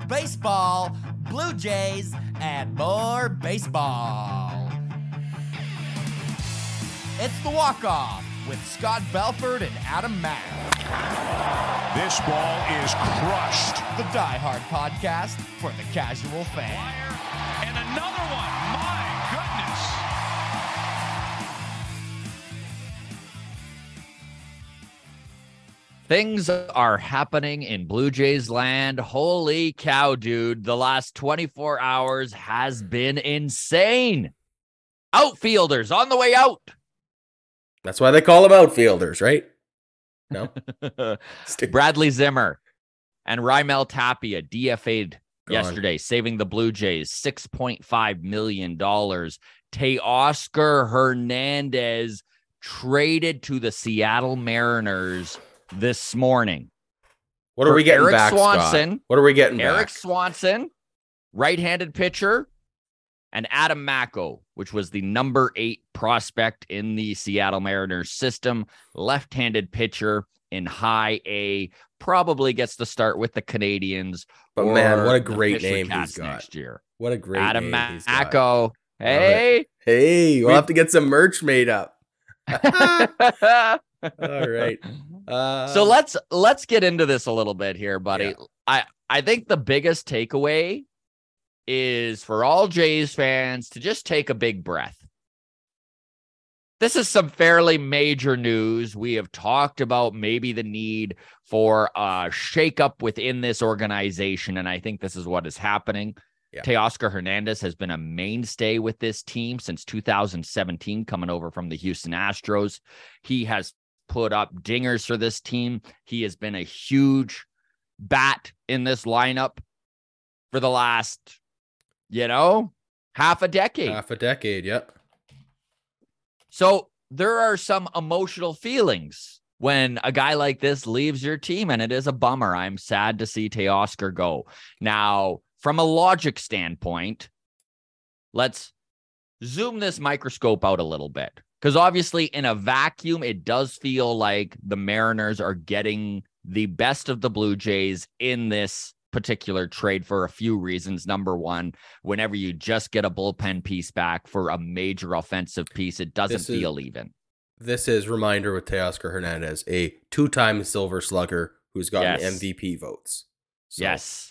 baseball, Blue Jays, and more baseball. It's The Walk-Off with Scott Belford and Adam Mack. This ball is crushed. The Die Hard podcast for the casual fan. And another one. My goodness. Things are happening in Blue Jays land. Holy cow, dude. The last 24 hours has been insane. Outfielders on the way out. That's why they call them outfielders, right? No? Bradley Zimmer and Raimel Tapia DFA'd Gone. yesterday, saving the Blue Jays $6.5 million. Teoscar Hernandez traded to the Seattle Mariners this morning. What are we getting Eric back, Swanson, Scott? What are we getting Eric back? Swanson, right-handed pitcher, and Adam Macko, which was the number 8 prospect in the Seattle Mariners system, left-handed pitcher in high A, probably gets to start with the Canadians. But man, what a great name he's got. Next year. What a great Adam name he's got. Macko. Hey. Hey, we'll have to get some merch made up. All right. So let's get into this a little bit here, buddy. Yeah. I think the biggest takeaway is for all Jays fans to just take a big breath. This is some fairly major news. We have talked about maybe the need for a shakeup within this organization, and I think this is what is happening. Yeah. Teoscar Hernandez has been a mainstay with this team since 2017, coming over from the Houston Astros. He has put up dingers for this team. He has been a huge bat in this lineup for the last, half a decade. Half a decade, yep. So there are some emotional feelings when a guy like this leaves your team, and it is a bummer. I'm sad to see Teoscar go. Now, from a logic standpoint, let's zoom this microscope out a little bit. Because obviously in a vacuum, it does feel like the Mariners are getting the best of the Blue Jays in this particular trade for a few reasons. Number one, whenever you just get a bullpen piece back for a major offensive piece, it doesn't feel even. This is reminder with Teoscar Hernandez, a 2-time Silver Slugger who's gotten MVP votes. So. Yes.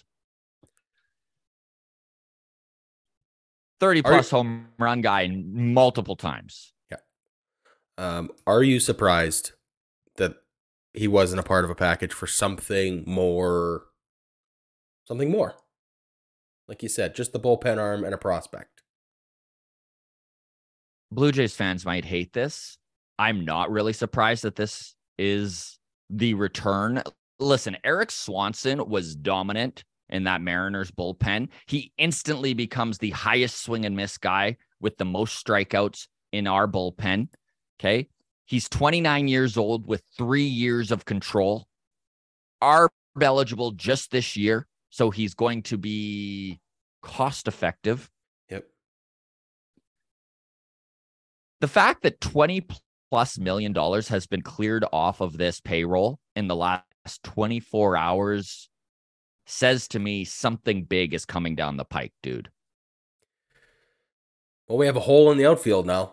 30-plus home run guy multiple times. Are you surprised that he wasn't a part of a package for something more? Something more. Like you said, just the bullpen arm and a prospect. Blue Jays fans might hate this. I'm not really surprised that this is the return. Listen, Eric Swanson was dominant in that Mariners bullpen. He instantly becomes the highest swing and miss guy with the most strikeouts in our bullpen. Okay. He's 29 years old with 3 years of control. ARB eligible just this year. So he's going to be cost effective. Yep. The fact that $20+ million has been cleared off of this payroll in the last 24 hours says to me something big is coming down the pike, dude. Well, we have a hole in the outfield now.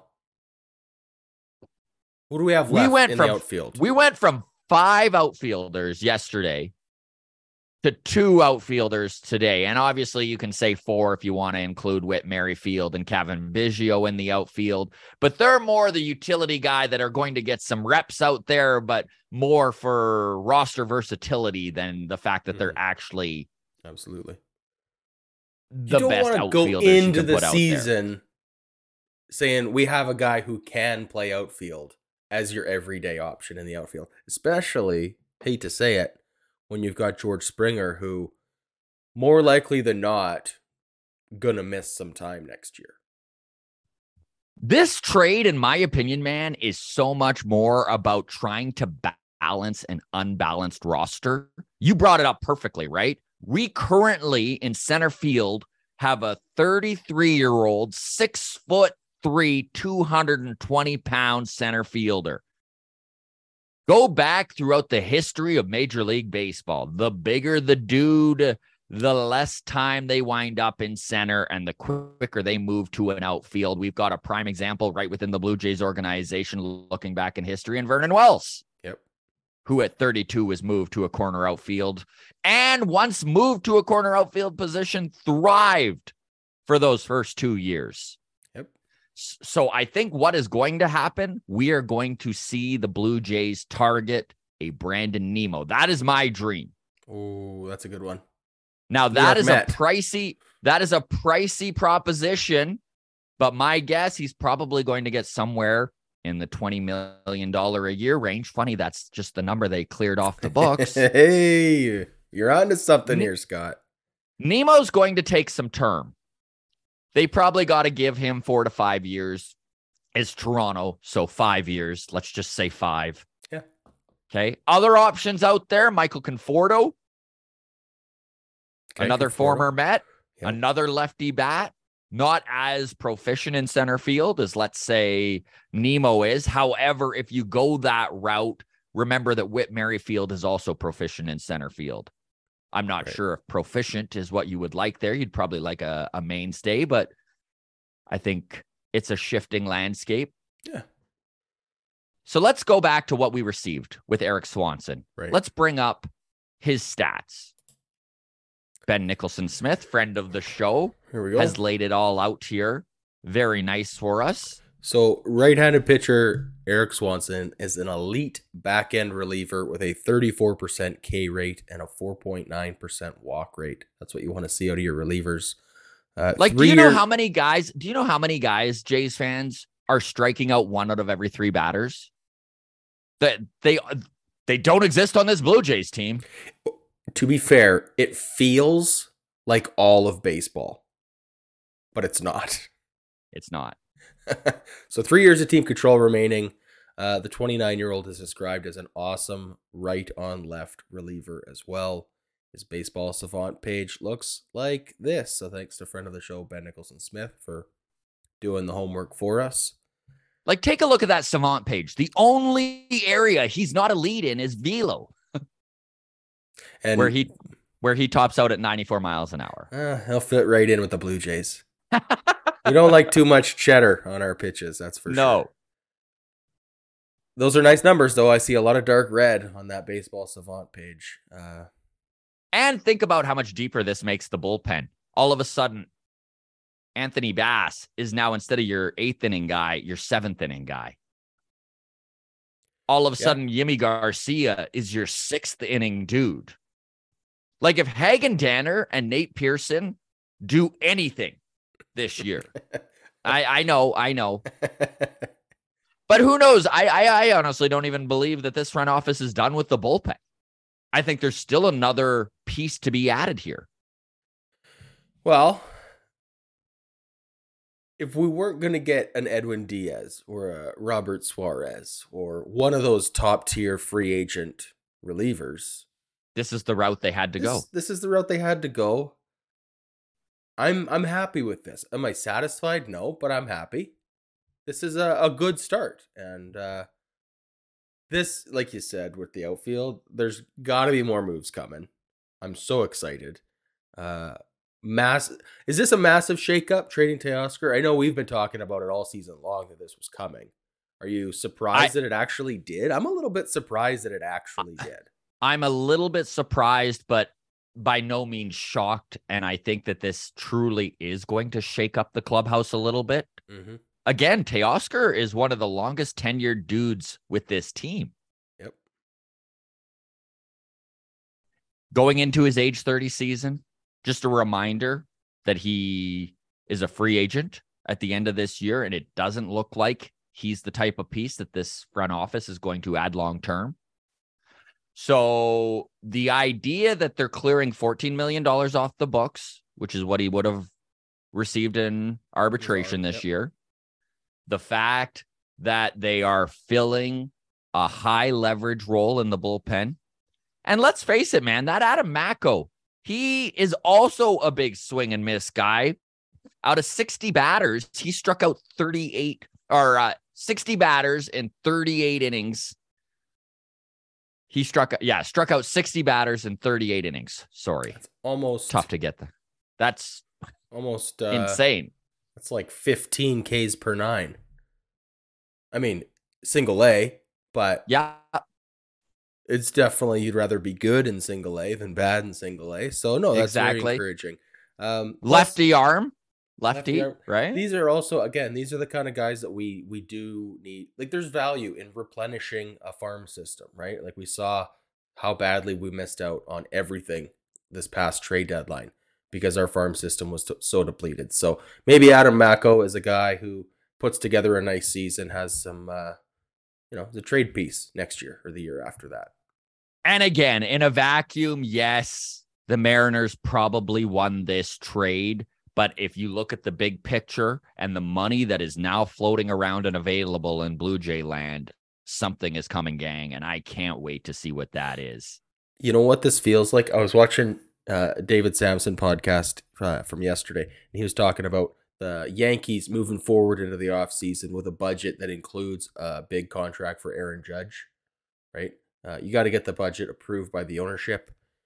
Who do we have left in the outfield? We went from 5 outfielders yesterday to 2 outfielders today. And obviously you can say 4 if you want to include Whit Merrifield and Kevin Biggio in the outfield. But they're more the utility guy that are going to get some reps out there, but more for roster versatility than the fact that they're actually absolutely the best outfielders. You don't want to go into the season saying we have a guy who can play outfield as your everyday option in the outfield. Especially, hate to say it, when you've got George Springer, who more likely than not gonna miss some time next year. This trade, in my opinion, man, is so much more about trying to balance an unbalanced roster. You brought it up perfectly, right? We currently in center field have a 33-year-old, 6'3", 220-pound center fielder. Go back throughout the history of Major League Baseball. The bigger the dude, the less time they wind up in center and the quicker they move to an outfield. We've got a prime example right within the Blue Jays organization looking back in history, and Vernon Wells. Yep. Who at 32 was moved to a corner outfield, and once moved to a corner outfield position, thrived for those first 2 years. Yep. So I think what is going to happen, we are going to see the Blue Jays target a Brandon Nimmo. That is my dream. Oh, that's a good one. Now that is a pricey proposition, but my guess he's probably going to get somewhere in the $20 million a year range. Funny, that's just the number they cleared off the books. Hey, you're onto something here, Scott. Nemo's going to take some term. They probably got to give him 4 to 5 years. It's Toronto, so 5 years. Let's just say 5. Yeah. Okay. Other options out there, Michael Conforto. Okay, Another Conforto. former Met, Yep. another lefty bat, not as proficient in center field as, let's say, Nimmo is. However, if you go that route, remember that Whit Merrifield is also proficient in center field. I'm not sure if proficient is what you would like there. You'd probably like a mainstay, but I think it's a shifting landscape. Yeah. So let's go back to what we received with Eric Swanson. Right. Let's bring up his stats. Ben Nicholson-Smith, friend of the show, Here we go. has laid it all out here. Very nice for us. So, right-handed pitcher Eric Swanson is an elite back-end reliever with a 34% K rate and a 4.9% walk rate. That's what you want to see out of your relievers. Do you know how many guys, Jays fans, are striking out 1 out of every 3 batters? That they don't exist on this Blue Jays team. To be fair, it feels like all of baseball, but it's not. It's not. So 3 years of team control remaining. The 29-year-old is described as an awesome right-on-left reliever as well. His Baseball Savant page looks like this. So thanks to friend of the show, Ben Nicholson-Smith, for doing the homework for us. Like, take a look at that Savant page. The only area he's not a lead in is velo, And where he tops out at 94 miles an hour. He'll fit right in with the Blue Jays. We don't like too much cheddar on our pitches, that's for sure. Those are nice numbers, though. I see a lot of dark red on that Baseball Savant page. And think about how much deeper this makes the bullpen. All of a sudden, Anthony Bass is now, instead of your 8th inning guy, your 7th inning guy. All of a sudden, Yimi Garcia is your 6th inning dude. Like, if Hagen Danner and Nate Pearson do anything this year, I know. But who knows? I honestly don't even believe that this front office is done with the bullpen. I think there's still another piece to be added here. Well, if we weren't going to get an Edwin Diaz or a Robert Suarez or one of those top tier free agent relievers, this is the route they had to go. This is the route they had to go. I'm happy with this. Am I satisfied? No, but I'm happy. This is a good start. And this, like you said, with the outfield, there's got to be more moves coming. I'm so excited. Is this a massive shakeup, trading Teoscar? I know we've been talking about it all season long that this was coming. Are you surprised that it actually did? I'm a little bit surprised that it actually did. I'm a little bit surprised, but by no means shocked. And I think that this truly is going to shake up the clubhouse a little bit. Mm-hmm. Again, Teoscar is one of the longest tenured dudes with this team. Yep. Going into his age 30 season, just a reminder that he is a free agent at the end of this year, and it doesn't look like he's the type of piece that this front office is going to add long-term. So the idea that they're clearing $14 million off the books, which is what he would have received in arbitration this year, the fact that they are filling a high leverage role in the bullpen. And let's face it, man, that Adam Macko, he is also a big swing and miss guy. Out of 60 batters, he struck out 60 batters in 38 innings. He struck out 60 batters in 38 innings. Sorry. That's almost Tough to get there. That's almost insane. That's like 15 Ks per 9. I mean, single A, but Yeah. it's definitely you'd rather be good in single A than bad in single A. So no, that's very Exactly. encouraging. Lefty arm, lefty arm, right? These are also, again, these are the kind of guys that we do need. Like, there's value in replenishing a farm system, right? Like, we saw how badly we missed out on everything this past trade deadline because our farm system was so depleted. So maybe Adam Mako is a guy who puts together a nice season, has some, the trade piece next year or the year after that. And again, in a vacuum, yes, the Mariners probably won this trade. But if you look at the big picture and the money that is now floating around and available in Blue Jay land, something is coming, gang. And I can't wait to see what that is. You know what this feels like? I was watching David Samson podcast from yesterday, and he was talking about the Yankees moving forward into the offseason with a budget that includes a big contract for Aaron Judge, right? You got to get the budget approved by the ownership.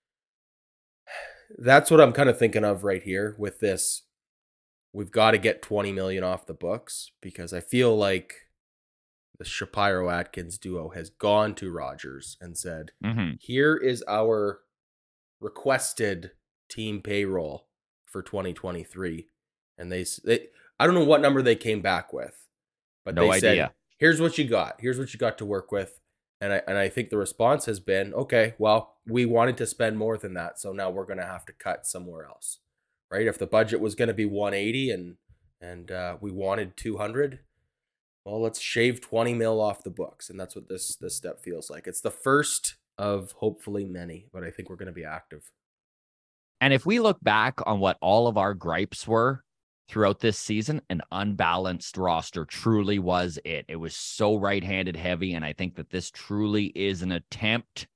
That's what I'm kind of thinking of right here with this. We've got to get $20 million off the books because I feel like the Shapiro-Atkins duo has gone to Rogers and said, Here is our requested team payroll for 2023. And they I don't know what number they came back with, but no they idea. said, here's what you got. Here's what you got to work with. And I think the response has been, okay, well, we wanted to spend more than that, so now we're going to have to cut somewhere else, right? If the budget was going to be 180 and we wanted 200, well, let's shave 20 mil off the books, and that's what this step feels like. It's the first of hopefully many, but I think we're going to be active. And if we look back on what all of our gripes were throughout this season, an unbalanced roster truly was it. It was so right-handed heavy, and I think that this truly is an attempt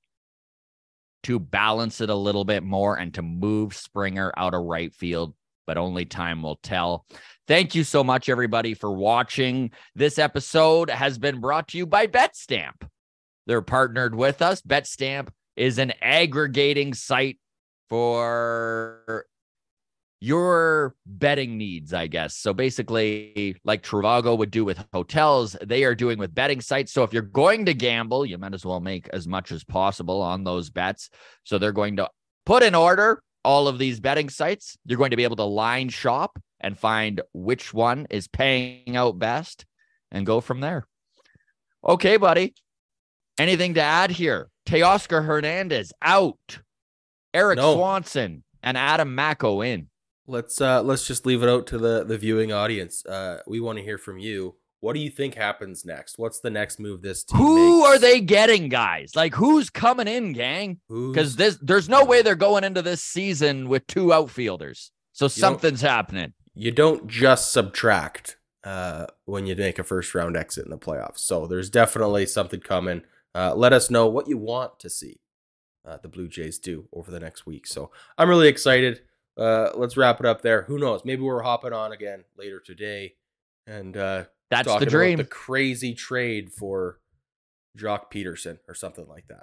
to balance it a little bit more and to move Springer out of right field, but only time will tell. Thank you so much, everybody, for watching. This episode has been brought to you by BetStamp. They're partnered with us. BetStamp is an aggregating site for your betting needs, I guess. So basically, like Trivago would do with hotels, they are doing with betting sites. So if you're going to gamble, you might as well make as much as possible on those bets. So they're going to put in order all of these betting sites. You're going to be able to line shop and find which one is paying out best and go from there. Okay, buddy. Anything to add here? Teoscar Hernandez out. Eric Swanson and Adam Mako in. Let's just leave it out to the viewing audience. We want to hear from you. What do you think happens next? What's the next move this team Who makes? are they getting, guys? Like, who's coming in, gang? Because there's no way they're going into this season with two outfielders. So something's happening. You don't just subtract when you make a first-round exit in the playoffs. So there's definitely something coming. Let us know what you want to see the Blue Jays do over the next week. So I'm really excited. Let's wrap it up there. Who knows? Maybe we're hopping on again later today. And that's talking the dream. About the crazy trade for Jock Peterson or something like that.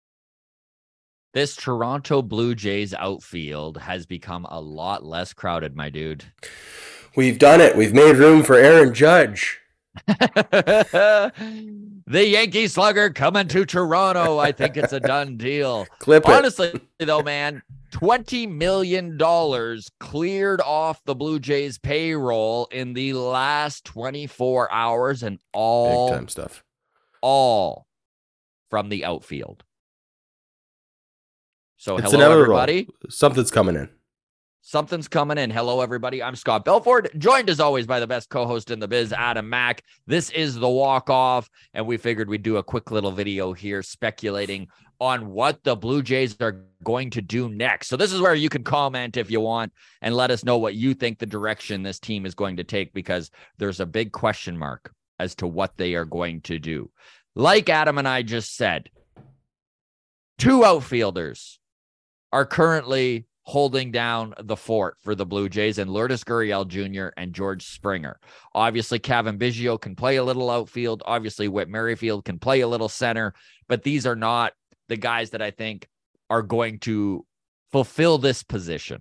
This Toronto Blue Jays outfield has become a lot less crowded, my dude. We've done it. We've made room for Aaron Judge. The Yankee slugger coming to Toronto. I think it's a done deal. Honestly, though, man, $20 million cleared off the Blue Jays payroll in the last 24 hours and all big time stuff. All from the outfield. So it's hello, everybody. Something's coming in. Something's coming in. Hello, everybody. I'm Scott Belford, joined as always by the best co-host in the biz, Adam Mack. This is the walk-off, and we figured we'd do a quick little video here speculating on what the Blue Jays are going to do next. So this is where you can comment if you want and let us know what you think the direction this team is going to take, because there's a big question mark as to what they are going to do. Like Adam and I just said, two outfielders are currently holding down the fort for the Blue Jays, and Lourdes Gurriel Jr. and George Springer. Obviously, Cavan Biggio can play a little outfield. Obviously, Whit Merrifield can play a little center, but these are not the guys that I think are going to fulfill this position.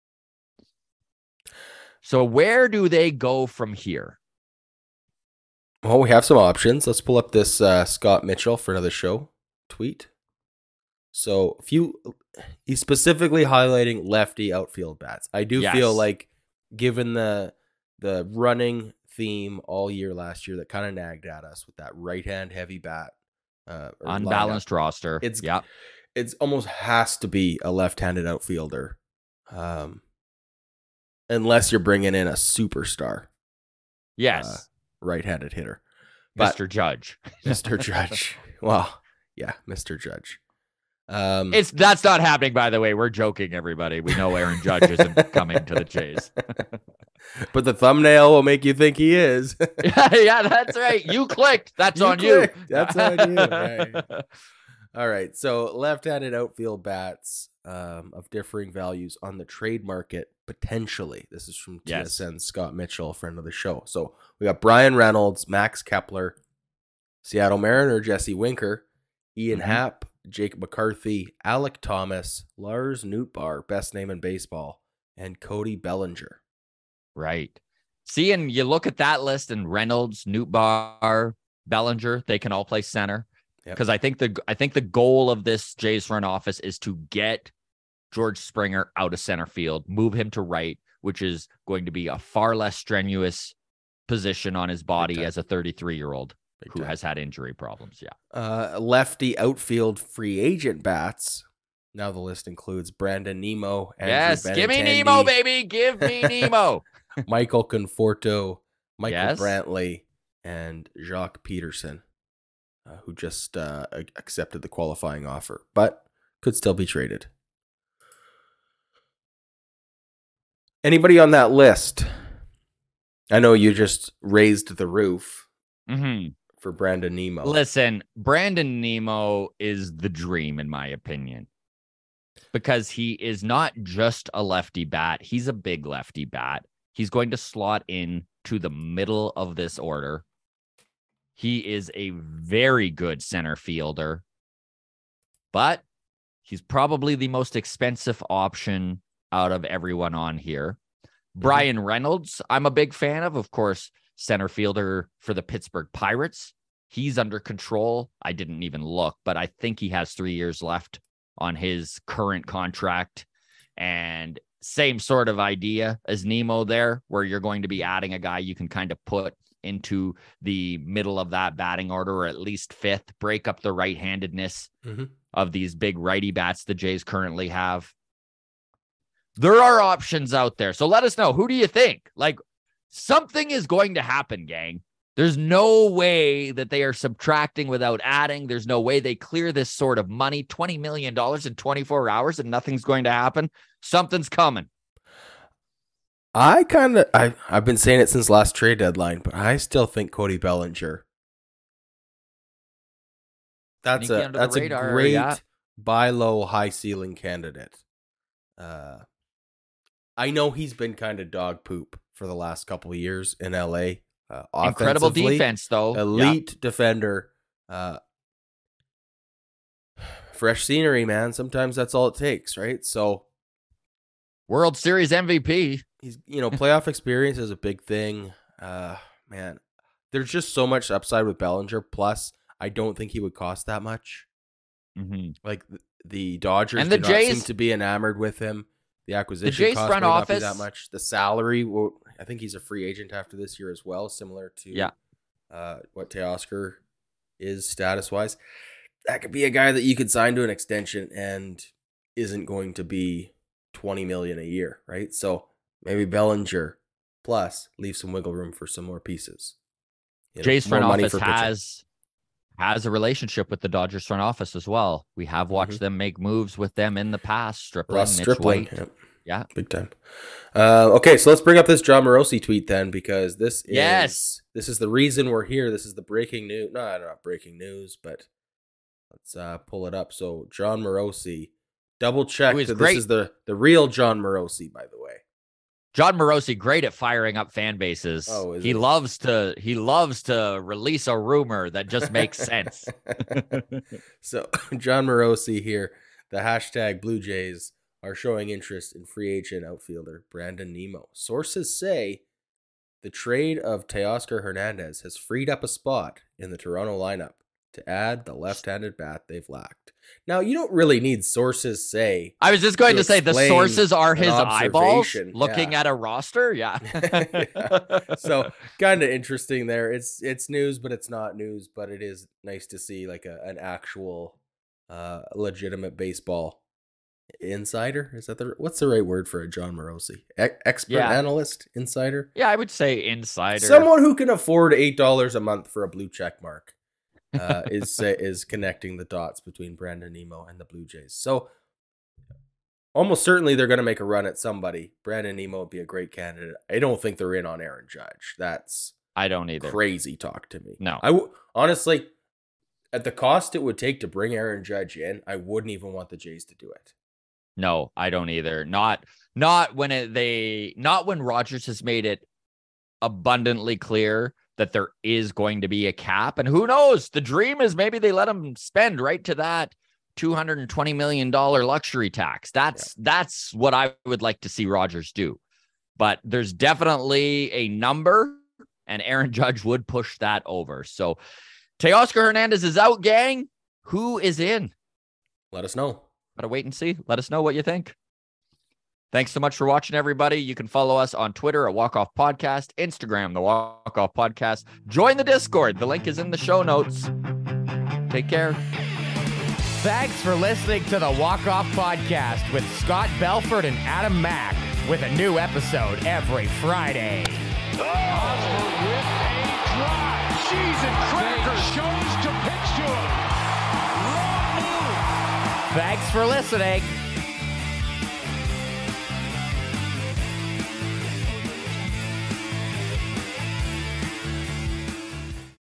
So where do they go from here? Well, we have some options. Let's pull up this Scott Mitchell for another show tweet. So he's specifically highlighting lefty outfield bats. I do feel like, given the running theme all year last year that kind of nagged at us with that right hand heavy bat, unbalanced roster, it's almost has to be a left-handed outfielder, unless you're bringing in a superstar. Yes, right-handed hitter, Mr. Judge. Mr. Judge. Well, yeah, Mr. Judge. That's not happening, by the way. We're joking, everybody. We know Aaron Judge isn't coming to the Jays. But the thumbnail will make you think he is. Yeah, that's right. You clicked. That's on you. That's on you. Right. All right. So left-handed outfield bats of differing values on the trade market, potentially. This is from TSN Scott Mitchell, friend of the show. So we got Brian Reynolds, Max Kepler, Seattle Mariner, Jesse Winker, Ian Happ, Jake McCarthy, Alec Thomas, Lars Nootbaar, best name in baseball, and Cody Bellinger. Right. See, and you look at that list, and Reynolds, Nootbaar, Bellinger, they can all play center. Because I think the goal of this Jays front office is to get George Springer out of center field, move him to right, which is going to be a far less strenuous position on his body as a 33-year-old. Who has had injury problems, lefty outfield free agent bats. Now the list includes Brandon Nimmo. Andrew give me Nimmo, baby. Give me Nimmo. Michael Conforto, Michael Brantley, and Jacques Peterson, who just accepted the qualifying offer, but could still be traded. Anybody on that list? I know you just raised the roof. For Brandon Nimmo. Listen, Brandon Nimmo is the dream, in my opinion, because he is not just a lefty bat. He's a big lefty bat. He's going to slot in to the middle of this order. He is a very good center fielder, but he's probably the most expensive option out of everyone on here. Brian Reynolds, I'm a big fan of course, center fielder for the Pittsburgh Pirates. He's under control. I didn't even look, but I think he has 3 years left on his current contract. And same sort of idea as Nimmo there, where you're going to be adding a guy you can kind of put into the middle of that batting order, or at least fifth, break up the right-handedness of these big righty bats the Jays currently have. There are options out there. So let us know. Who do you think? Like, something is going to happen, gang. There's no way that they are subtracting without adding. There's no way they clear this sort of money, $20 million in 24 hours, and nothing's going to happen. Something's coming. I've been saying it since last trade deadline, but I still think Cody Bellinger. That's a great buy low, high ceiling candidate. I know he's been kind of dog poop for the last couple of years in LA. Incredible defense, though. Elite defender. Fresh scenery, man. Sometimes that's all it takes, right? So, World Series MVP. He's, playoff experience is a big thing. Man, there's just so much upside with Bellinger. Plus, I don't think he would cost that much. Like the Dodgers and the Jays seem to be enamored with him. The acquisition Jays cost front may not office, be that much. The salary, I think he's a free agent after this year as well, similar to what Teoscar is status-wise. That could be a guy that you could sign to an extension and isn't going to be $20 million a year, right? So maybe Bellinger plus leave some wiggle room for some more pieces. Jays front office has a relationship with the Dodgers front office as well. We have watched them make moves with them in the past. Stripling. Yeah, big time. Okay, so let's bring up this John Morosi tweet then, because this is the reason we're here. This is the breaking news. No, not breaking news, but let's pull it up. So John Morosi, double check that this is the real John Morosi, by the way. John Morosi, great at firing up fan bases. Oh, is he it? loves to release a rumor that just makes sense. So John Morosi here, the hashtag Blue Jays are showing interest in free agent outfielder Brandon Nimmo. Sources say the trade of Teoscar Hernandez has freed up a spot in the Toronto lineup to add the left-handed bat they've lacked. Now, you don't really need sources say. I was just going to say the explain sources are an his eyeballs observation. looking at a roster. Yeah. Yeah. So kind of interesting there. It's news, but it's not news. But it is nice to see like an actual legitimate baseball insider. Is that what's the right word for a John Morosi? Expert, analyst, insider? Yeah, I would say insider. Someone who can afford $8 a month for a blue check mark is connecting the dots between Brandon Nimmo and the Blue Jays. So almost certainly they're going to make a run at somebody. Brandon Nimmo would be a great candidate. I don't think they're in on Aaron Judge. I don't either. Crazy talk to me. No. Honestly, at the cost it would take to bring Aaron Judge in, I wouldn't even want the Jays to do it. No, I don't either. Not when Rogers has made it abundantly clear that there is going to be a cap. And who knows? The dream is maybe they let him spend right to that $220 million luxury tax. That's what I would like to see Rogers do. But there's definitely a number, and Aaron Judge would push that over. So Teoscar Hernandez is out, gang. Who is in? Let us know. Gotta wait and see. Let us know what you think. Thanks so much for watching, everybody. You can follow us on Twitter at Walk Off Podcast, Instagram, the Walk Off Podcast. Join the Discord. The link is in the show notes. Take care. Thanks for listening to the Walk Off Podcast with Scott Belford and Adam Mack, with a new episode every Friday. Hosmer with a drive. Cheese and crackers. Chose to pitch to him. Wrong move. Thanks for listening.